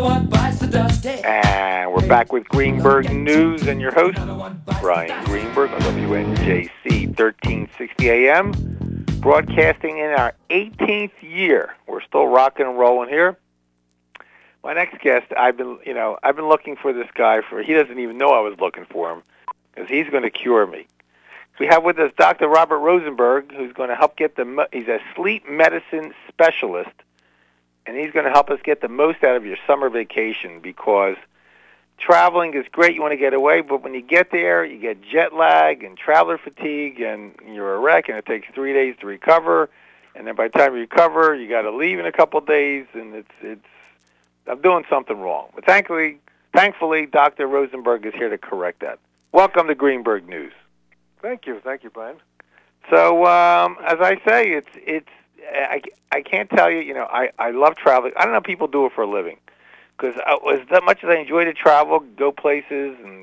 And we're back with Greenberg News and your host, Brian Greenberg on WNJC 1360 AM, broadcasting in our 18th year. We're still rocking and rolling here. My next guest, I've been looking for this guy he doesn't even know I was looking for him, because he's going to cure me. We have with us Dr. Robert Rosenberg, who's going to help he's a sleep medicine specialist, and he's going to help us get the most out of your summer vacation, because traveling is great. You want to get away, but when you get there, you get jet lag and traveler fatigue, and you're a wreck, and it takes 3 days to recover. And then by the time you recover, you got to leave in a couple of days, and I'm doing something wrong. But thankfully, Dr. Rosenberg is here to correct that. Welcome to Greenberg News. Thank you, Brian. So, as I say, I can't tell you. I love traveling. I don't know if people do it for a living, because as much as I enjoy to travel, go places, and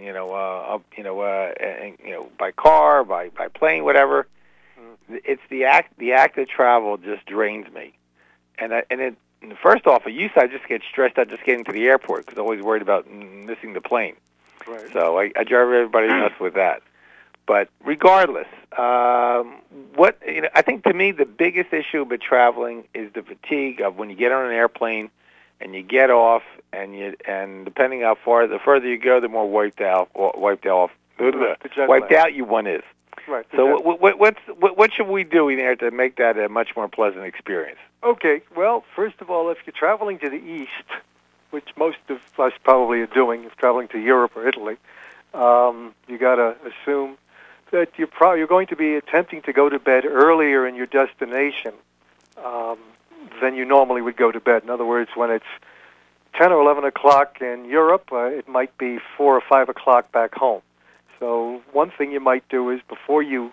by car, by plane, whatever. It's the act of travel just drains me, and first off, I just get stressed out just getting to the airport, because I'm always worried about missing the plane. Right. So I drive everybody nuts with that. But regardless, I think to me the biggest issue with traveling is the fatigue of when you get on an airplane and you get off, and depending how far, the further you go, the more wiped out one is. Right. So what should we do in there to make that a much more pleasant experience? Okay. Well, first of all, if you're traveling to the east, which most of us probably are doing, if traveling to Europe or Italy, you got to assume that you're going to be attempting to go to bed earlier in your destination than you normally would go to bed. In other words, when it's 10 or 11 o'clock in Europe, it might be 4 or 5 o'clock back home. So one thing you might do is before you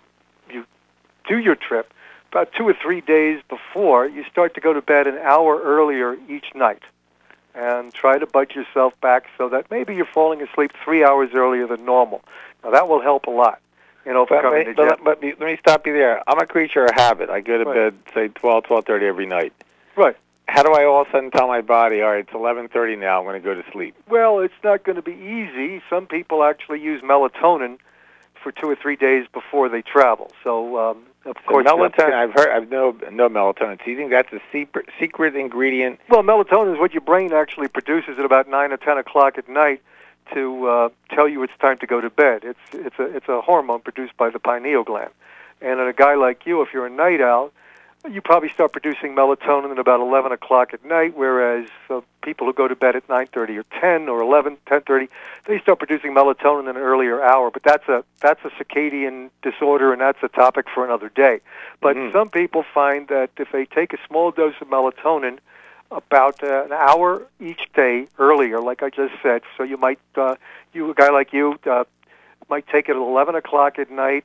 do your trip, about 2 or 3 days before, you start to go to bed an hour earlier each night, and try to budge yourself back so that maybe you're falling asleep 3 hours earlier than normal. Now, that will help a lot. But let me stop you there. I'm a creature of habit. I go to bed, say, 12:30 every night. Right. How do I all of a sudden tell my body, all right, it's 11:30 now, I'm going to go to sleep? Well, it's not going to be easy. Some people actually use melatonin for 2 or 3 days before they travel. So, of course, melatonin. I've no melatonin. So you think that's a secret ingredient? Well, melatonin is what your brain actually produces at about 9 or 10 o'clock at night to tell you it's time to go to bed. It's a hormone produced by the pineal gland. And in a guy like you, if you're a night owl, you probably start producing melatonin at about 11 o'clock at night, whereas people who go to bed at 9:30 or 10 or 11, 10:30, they start producing melatonin in an earlier hour. But that's a circadian disorder, and that's a topic for another day. But some people find that if they take a small dose of melatonin about an hour each day earlier, like I just said, so you might, a guy like you, might take it at 11 o'clock at night,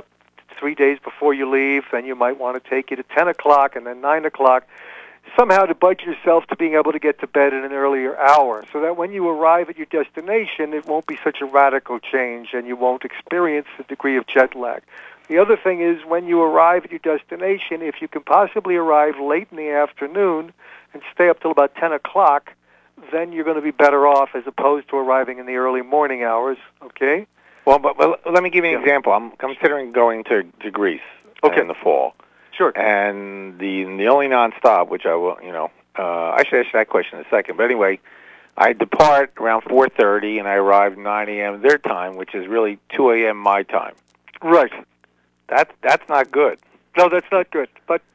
3 days before you leave, then you might want to take it at 10 o'clock and then 9 o'clock, somehow to budge yourself to being able to get to bed in an earlier hour, so that when you arrive at your destination, it won't be such a radical change and you won't experience the degree of jet lag. The other thing is, when you arrive at your destination, if you can possibly arrive late in the afternoon and stay up till about 10 o'clock, then you're going to be better off as opposed to arriving in the early morning hours, okay? Well, but let me give you an example. I'm considering going to Greece in the fall. Sure. And the only nonstop, which I will, I should ask that question in a second. But anyway, I depart around 4:30 and I arrive 9 a.m. their time, which is really 2 a.m. my time. Right. That's not good. No, that's not good.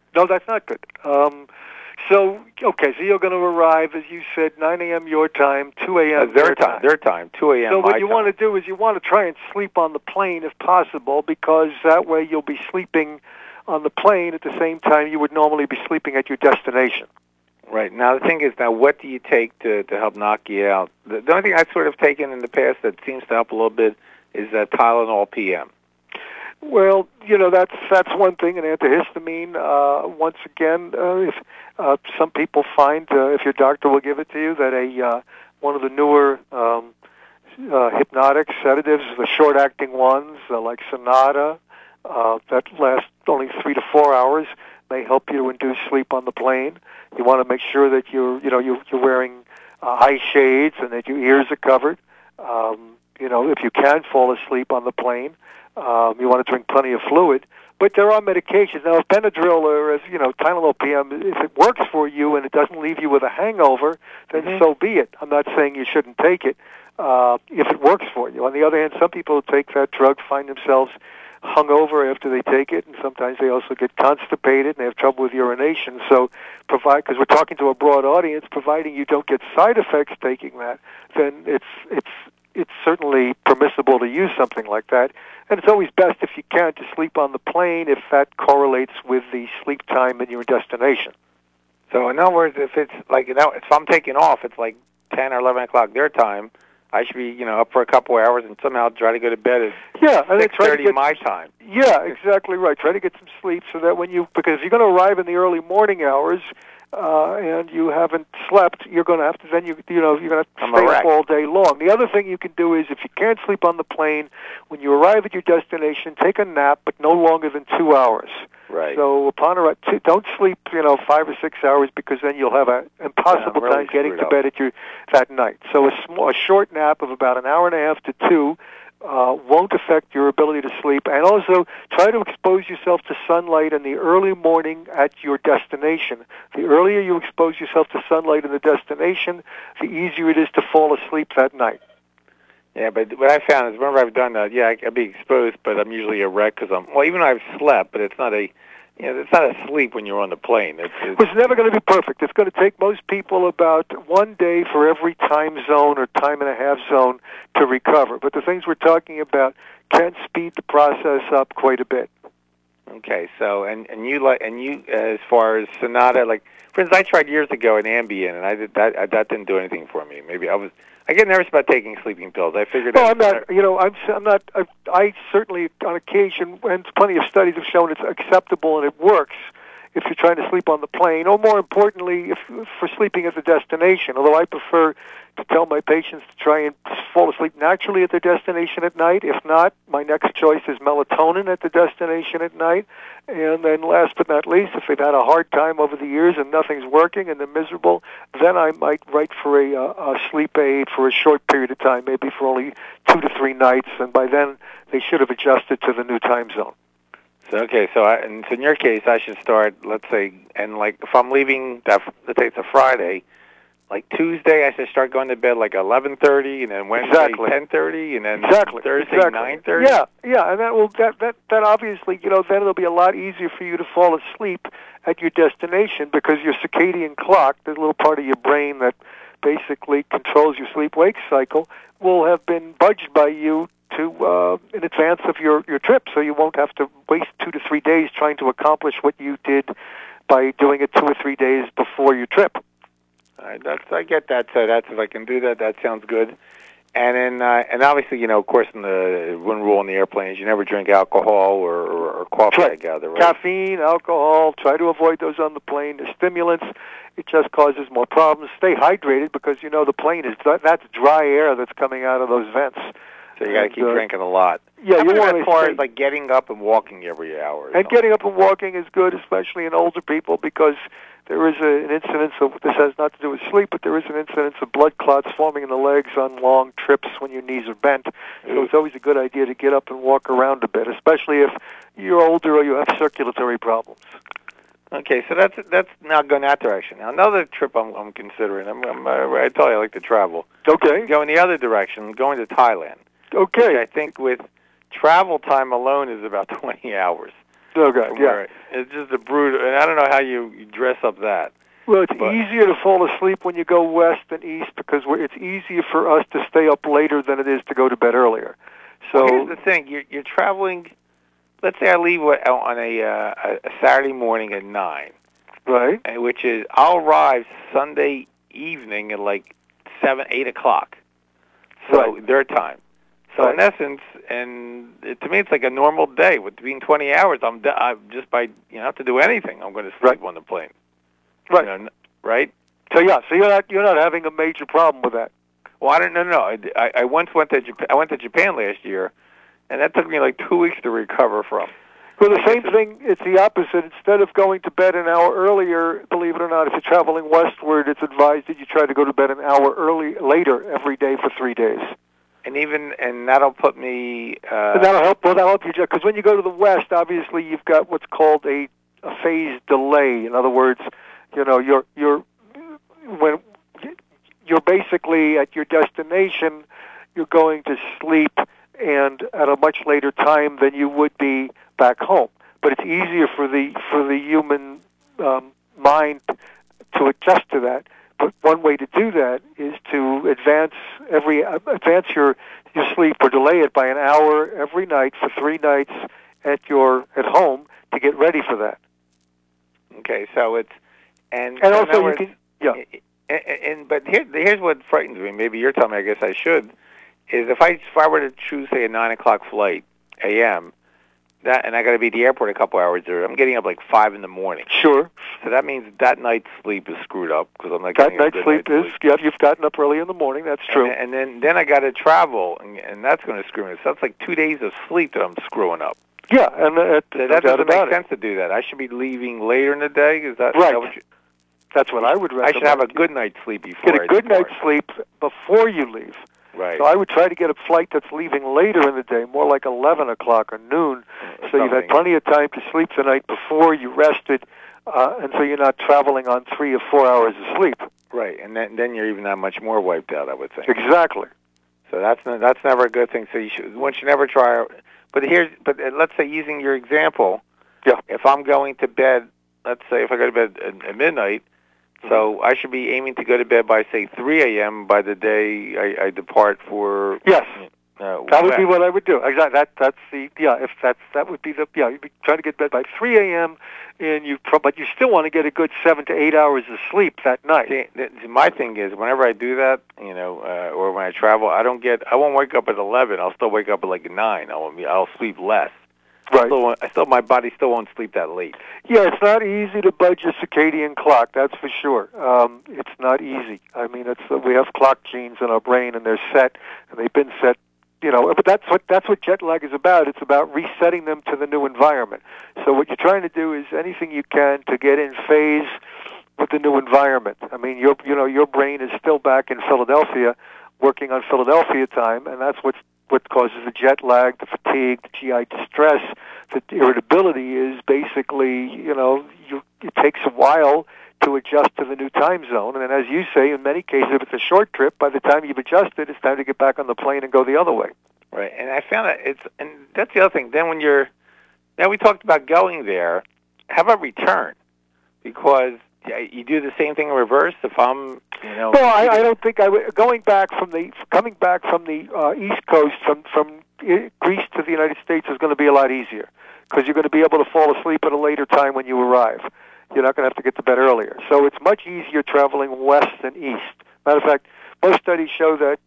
So you're going to arrive, as you said, 9 a.m. your time, 2 a.m. Their time, 2 a.m. my time. So what you want to do is you want to try and sleep on the plane if possible, because that way you'll be sleeping on the plane at the same time you would normally be sleeping at your destination. Right. Now, the thing is, what do you take to help knock you out? The only thing I've sort of taken in the past that seems to help a little bit is Tylenol PM. Well, that's one thing, an antihistamine. Once again, if some people find, if your doctor will give it to you, that one of the newer hypnotic sedatives, the short-acting ones like Sonata, that last only 3 to 4 hours, may help you to induce sleep on the plane. You want to make sure that you're wearing eye shades and that your ears are covered. If you can fall asleep on the plane, you want to drink plenty of fluid. But there are medications. Now, if Benadryl or Tylenol PM, if it works for you and it doesn't leave you with a hangover, then so be it. I'm not saying you shouldn't take it if it works for you. On the other hand, some people who take that drug find themselves hungover after they take it, and sometimes they also get constipated and they have trouble with urination. So, because we're talking to a broad audience, providing you don't get side effects taking that, then it's certainly permissible to use something like that. And it's always best, if you can, to sleep on the plane if that correlates with the sleep time in your destination. So, in other words, if it's like, if I'm taking off, it's like 10 or 11 o'clock their time, I should be, up for a couple hours and somehow try to go to bed at 6:30 my time. Yeah, exactly right. Try to get some sleep so that because if you're going to arrive in the early morning hours and you haven't slept, you're going to have to you're going to stay up all day long. The other thing you can do is, if you can't sleep on the plane, when you arrive at your destination, take a nap, but no longer than 2 hours. Right. So don't sleep, 5 or 6 hours, because then you'll have an impossible time getting to bed that night. So a short nap of about an hour and a half to 2 won't affect your ability to sleep. And also, try to expose yourself to sunlight in the early morning at your destination. The earlier you expose yourself to sunlight in the destination, the easier it is to fall asleep that night. Yeah, but what I found is whenever I've done that, I'd be exposed, but I'm usually a wreck because even though I've slept, but it's not it's not a sleep when you're on the plane. It's never going to be perfect. It's going to take most people about 1 day for every time zone or time and a half zone to recover. But the things we're talking about can speed the process up quite a bit. Okay, so and you as far as Sonata, like, for instance, I tried years ago an Ambien, and I did that didn't do anything for me. Maybe I get nervous about taking sleeping pills. I figured. No, I'm not. I certainly, on occasion, and plenty of studies have shown it's acceptable and it works if you're trying to sleep on the plane, or more importantly, for sleeping at the destination. Although I prefer to tell my patients to try and fall asleep naturally at their destination at night. If not, my next choice is melatonin at the destination at night. And then last but not least, if they've had a hard time over the years and nothing's working and they're miserable, then I might write for a sleep aid for a short period of time, maybe for only 2 to 3 nights, and by then they should have adjusted to the new time zone. So in your case, I should start, let's say, and like if I'm leaving, let's say it's a Friday, like Tuesday, I should start going to bed like 11:30, and then Wednesday 10:30, and then Thursday 9:30. Yeah, and that obviously, then it'll be a lot easier for you to fall asleep at your destination, because your circadian clock, the little part of your brain that basically controls your sleep-wake cycle, will have been budged by you to in advance of your trip, so you won't have to waste 2 to 3 days trying to accomplish what you did by doing it 2 or 3 days before your trip. I get that. So if I can do that, that sounds good. And then, and obviously, of course, one rule on the airplane is you never drink alcohol or coffee. Right. I gather, right? Caffeine, alcohol. Try to avoid those on the plane. The stimulants, it just causes more problems. Stay hydrated, because the plane that's dry air that's coming out of those vents. So you got to keep drinking a a lot. Yeah, you want as far as like getting up and walking every hour. And getting up and walking is good, especially in older people, because there is an incidence of, this has not to do with sleep, but there is an incidence of blood clots forming in the legs on long trips when your knees are bent. So it's always a good idea to get up and walk around a bit, especially if you're older or you have circulatory problems. Okay, so that's now going that direction. Now another trip I'm considering. I tell you I like to travel. Okay. Going the other direction, going to Thailand. Okay. Which I think with travel time alone is about 20 hours. Okay, yeah. It's just a brutal, and I don't know how you dress up that. Well, it's easier to fall asleep when you go west than east, because it's easier for us to stay up later than it is to go to bed earlier. So here's the thing: you're traveling. Let's say I leave on a Saturday morning at 9, right? Which is I'll arrive Sunday evening at like 7, 8 o'clock. So their time. So in essence, to me, it's like a normal day. Between 20 hours, I'm just by have to do anything. I'm going to sleep on the plane. Right. Right. So you're not having a major problem with that. Well, I don't know. I once went to Japan. I went to Japan last year, and that took me like 2 weeks to recover from. Well, the same thing, it's the opposite. Instead of going to bed an hour earlier, believe it or not, if you're traveling westward, it's advised that you try to go to bed an hour later every day for 3 days. And that'll put me... And that'll help you, because when you go to the west, obviously you've got what's called a phase delay. In other words, you're basically at your destination, you're going to sleep and at a much later time than you would be back home. But it's easier for the human mind to adjust to that. But one way to do that is to advance your sleep or delay it by an hour every night for 3 nights at home to get ready for that. Okay, so it's and also you can but here's what frightens me. Maybe you're telling me. I guess I should. Is if I were to choose say a 9:00 flight a.m. and I got to be at the airport a couple hours there, I'm getting up like 5 in the morning. Sure. So that means that night's sleep is screwed up because I'm not getting a good night's sleep. Yeah, you've gotten up early in the morning. That's true. And then I got to travel, and that's going to screw me. So that's like 2 days of sleep that I'm screwing up. Yeah, and that doesn't make sense to do that. I should be leaving later in the day. Is that right? That's what I would recommend. I should have a good night's sleep before. Get a good night's sleep before you leave. Right. So I would try to get a flight that's leaving later in the day, more like 11 o'clock or noon, so you've had plenty of time to sleep the night before you rested, and so you're not traveling on 3 or 4 hours of sleep. Right, and then you're even that much more wiped out, I would think. Exactly. So that's never a good thing. So one should never try. But let's say using your example, yeah. If I'm going to bed, let's say if I go to bed at midnight. So I should be aiming to go to bed by, say, 3 a.m. by the day I depart for... Yes. That would be what I would do. Exactly. That would be you'd be trying to get to bed by 3 a.m. But you still want to get a good 7 to 8 hours of sleep that night. See, my thing is, whenever I do that, or when I travel, I won't wake up at 11. I'll still wake up at like 9. I'll sleep less. Right. My body still won't sleep that late. Yeah, it's not easy to budge a circadian clock. That's for sure. It's not easy. I mean, we have clock genes in our brain, and they're set, and they've been set. But that's what jet lag is about. It's about resetting them to the new environment. So what you're trying to do is anything you can to get in phase with the new environment. I mean, your brain is still back in Philadelphia, working on Philadelphia time, and that's what causes the jet lag, the fatigue, the GI distress, the irritability is basically, it takes a while to adjust to the new time zone. And then, as you say, in many cases, if it's a short trip, by the time you've adjusted, it's time to get back on the plane and go the other way. Right. And I found and that's the other thing. Then now we talked about going there, how about return? Because you do the same thing in reverse. If I'm, Well, I don't think coming back from the East Coast from Greece to the United States is going to be a lot easier because you're going to be able to fall asleep at a later time when you arrive. You're not going to have to get to bed earlier. So it's much easier traveling west than east. Matter of fact, most studies show that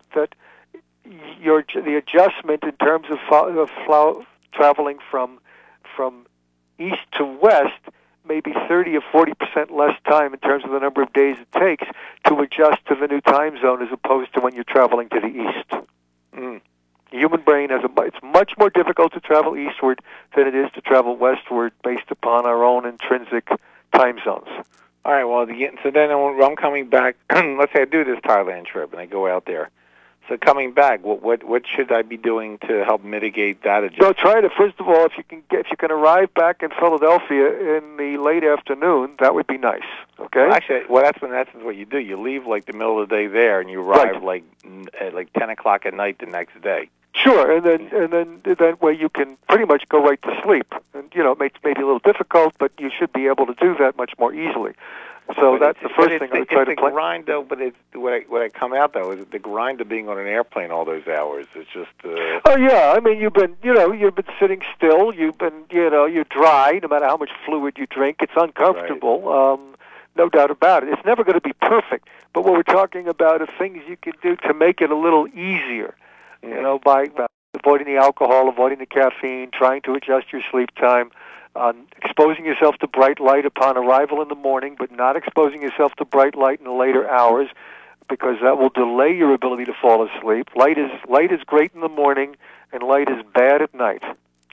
the adjustment in terms of traveling from east to west maybe 30 or 40% less time in terms of the number of days it takes to adjust to the new time zone as opposed to when you're traveling to the east. Mm. The human brain it's much more difficult to travel eastward than it is to travel westward based upon our own intrinsic time zones. All right, well, so then when I'm coming back, let's say I do this Thailand trip and I go out there. So coming back, what should I be doing to help mitigate that adjustment? So try to, first of all, if you can arrive back in Philadelphia in the late afternoon, that would be nice. Okay. Well, actually, that's in essence what you do. You leave like the middle of the day there, and you arrive at like 10 o'clock at night the next day. Sure, and then that way you can pretty much go right to sleep. And it may be a little difficult, but you should be able to do that much more easily. So that's the first thing I would try to plan. It's the grind, though. But what I come out though is the grind of being on an airplane all those hours. It's just. Oh yeah, I mean you've been sitting still. You've been you're dry. No matter how much fluid you drink, it's uncomfortable. Right. No doubt about it. It's never going to be perfect. But what we're talking about are things you can do to make it a little easier. Yeah. By avoiding the alcohol, avoiding the caffeine, trying to adjust your sleep time. Exposing yourself to bright light upon arrival in the morning, but not exposing yourself to bright light in the later hours, because that will delay your ability to fall asleep. Light is great in the morning, and light is bad at night.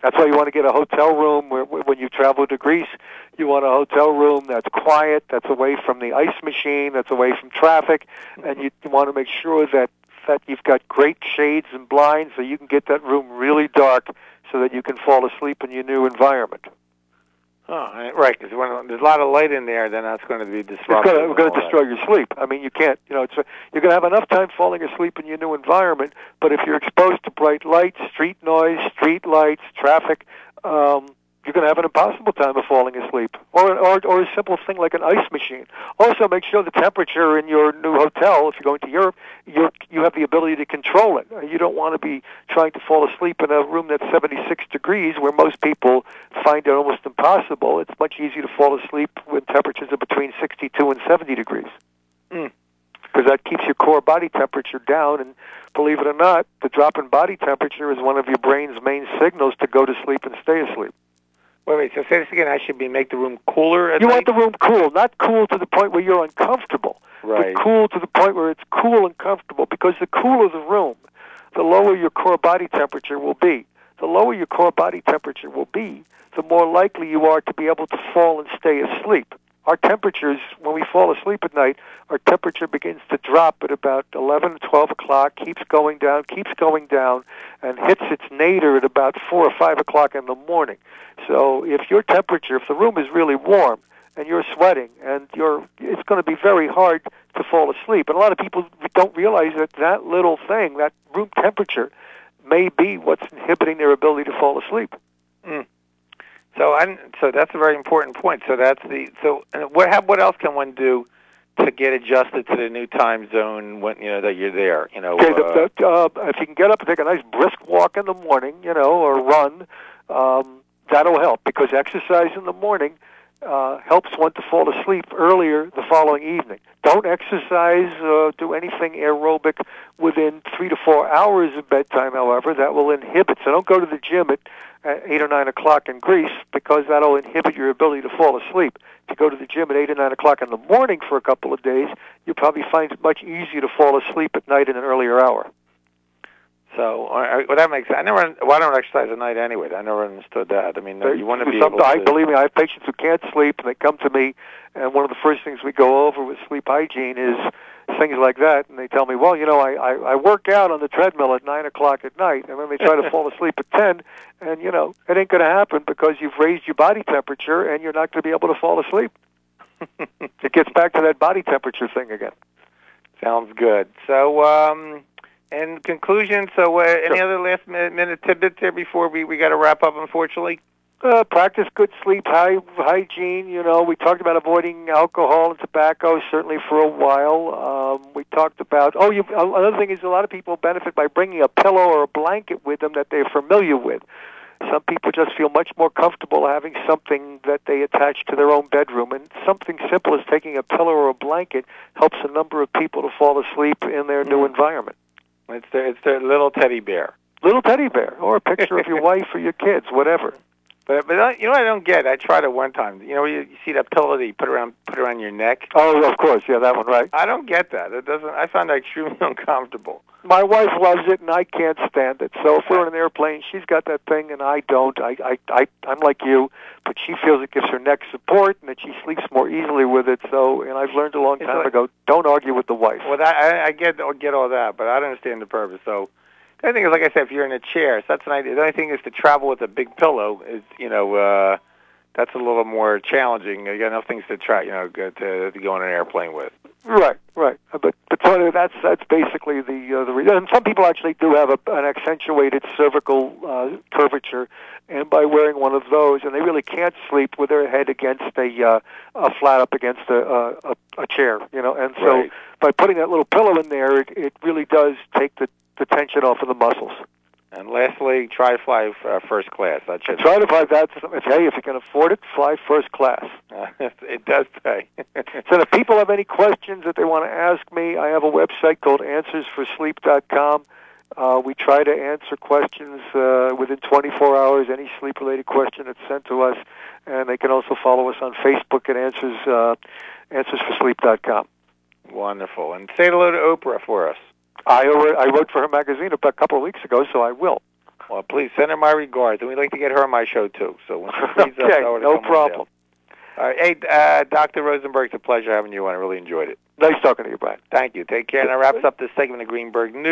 That's why you want to get a hotel room when you travel to Greece. You want a hotel room that's quiet, that's away from the ice machine, that's away from traffic, and you want to make sure that you've got great shades and blinds so you can get that room really dark so that you can fall asleep in your new environment. Oh, right, because when there's a lot of light in there, then that's going to be disruptive. It's going to destroy your sleep. I mean, you can't, you're going to have enough time falling asleep in your new environment, but if you're exposed to bright lights, street noise, street lights, traffic, you're going to have an impossible time of falling asleep. Or a simple thing like an ice machine. Also, make sure the temperature in your new hotel, if you're going to Europe, you have the ability to control it. You don't want to be trying to fall asleep in a room that's 76 degrees, where most people find it almost impossible. It's much easier to fall asleep when temperatures are between 62 and 70 degrees. Because that keeps your core body temperature down, and believe it or not, the drop in body temperature is one of your brain's main signals to go to sleep and stay asleep. Wait, so say this again. I should make the room cooler at night? You want the room cool, not cool to the point where you're uncomfortable, right, but cool to the point where it's cool and comfortable, because the cooler the room, the lower your core body temperature will be. The lower your core body temperature will be, the more likely you are to be able to fall and stay asleep. Our temperatures, when we fall asleep at night, our temperature begins to drop at about 11, 12 o'clock, keeps going down, and hits its nadir at about 4 or 5 o'clock in the morning. So if the room is really warm and you're sweating, and it's going to be very hard to fall asleep. And a lot of people don't realize that little thing, that room temperature, may be what's inhibiting their ability to fall asleep. So that's a very important point. So what else can one do to get adjusted to the new time zone when that you're there? If you can get up and take a nice brisk walk in the morning, or run, that'll help, because exercise in the morning helps one to fall asleep earlier the following evening. Don't exercise, do anything aerobic within 3 to 4 hours of bedtime, however. That will inhibit. So don't go to the gym at 8 or 9 o'clock in Greece, because that'll inhibit your ability to fall asleep. If you go to the gym at 8 or 9 o'clock in the morning for a couple of days, you'll probably find it much easier to fall asleep at night in an earlier hour. So, that makes sense. I don't exercise at night anyway. I never understood that. I mean, you want to be able to... Believe me, I have patients who can't sleep, and they come to me, and one of the first things we go over with sleep hygiene is things like that, and they tell me, well, I work out on the treadmill at 9 o'clock at night, and then they try to fall asleep at 10, and, it ain't going to happen, because you've raised your body temperature, and you're not going to be able to fall asleep. It gets back to that body temperature thing again. Sounds good. So, in conclusion, any other last-minute tidbits here before we got to wrap up, unfortunately? Practice good sleep hygiene. We talked about avoiding alcohol and tobacco, certainly for a while. We talked about, another thing is a lot of people benefit by bringing a pillow or a blanket with them that they're familiar with. Some people just feel much more comfortable having something that they attach to their own bedroom, and something simple as taking a pillow or a blanket helps a number of people to fall asleep in their new environment. It's their little teddy bear. Little teddy bear, or a picture of your wife or your kids, whatever. But I don't get. I tried it one time. You see that pillow that you put around your neck. Oh, of course, yeah, that one, right. I don't get that. It doesn't. I find that extremely uncomfortable. My wife loves it, and I can't stand it. So if we're on an airplane, she's got that thing, and I don't. I'm like you, but she feels it gives her neck support, and that she sleeps more easily with it. So, and I've learned a long time ago, don't argue with the wife. Well, I get all that, but I don't understand the purpose. So. The other thing is, like I said, if you're in a chair, so that's an idea. The only thing is to travel with a big pillow is, that's a little more challenging. You got enough things to try, to go on an airplane with. Right. But Tony, that's basically the reason. And some people actually do have an accentuated cervical curvature, and by wearing one of those, and they really can't sleep with their head against a flat up against a chair, And so by putting that little pillow in there, it really does take the tension off of the muscles. And lastly, try to fly first class. That should try to fly that. Hey, if you can afford it, fly first class. It does pay. So if people have any questions that they want to ask me, I have a website called AnswersForSleep.com. We try to answer questions within 24 hours, any sleep-related question that's sent to us. And they can also follow us on Facebook at AnswersForSleep.com. Wonderful. And say hello to Oprah for us. I wrote for her magazine a couple of weeks ago, so I will. Well, please send her my regards, and we'd like to get her on my show too. So when she frees up, tell her to no come on problem. down. All right, hey, Dr. Rosenberg, it's a pleasure having you on. I really enjoyed it. Nice talking to you, Brian. Thank you. Take care. And that wraps up this segment of Greenberg News.